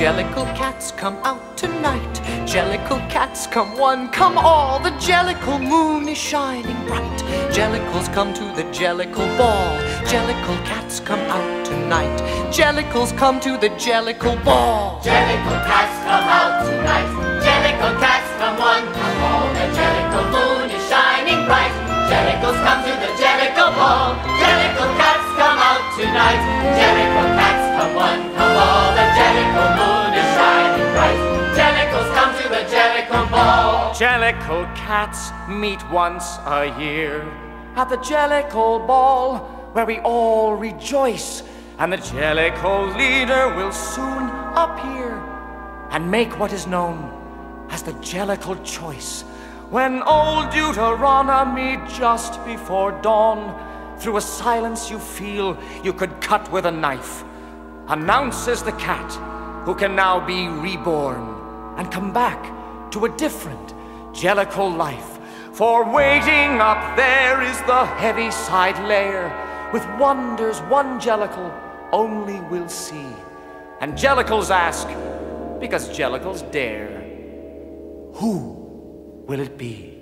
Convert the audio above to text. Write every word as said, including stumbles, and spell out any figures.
Jellicle cats come out tonight. Jellicle cats come one, come all. The Jellicle moon is shining bright. Jellicles come to the Jellicle ball. Jellicle cats come out tonight. Jellicles come to the Jellicle ball. Jellicle cats come out tonight. Jellicle cats come one, come all. The Jellicle moon is shining bright. Jellicles come to the Jellicle ball. Jellicle cats come out tonight. Jellicle cats come one, come all. The Jellicle moon is shining bright. Jellicles come to the Jellicle ball. Jellicle cats meet once a year at the Jellicle ball, where we all rejoice, and the Jellicle leader will soon appear and make what is known as the Jellicle choice. When old Deuteronomy, just before dawn, through a silence you feel you could cut with a knife, announces the cat who can now be reborn and come back to a different Jellicle life. For waiting up there is the Heaviside lair, with wonders one Jellicle only will see. And Jellicles ask, because Jellicles dare, who will it be?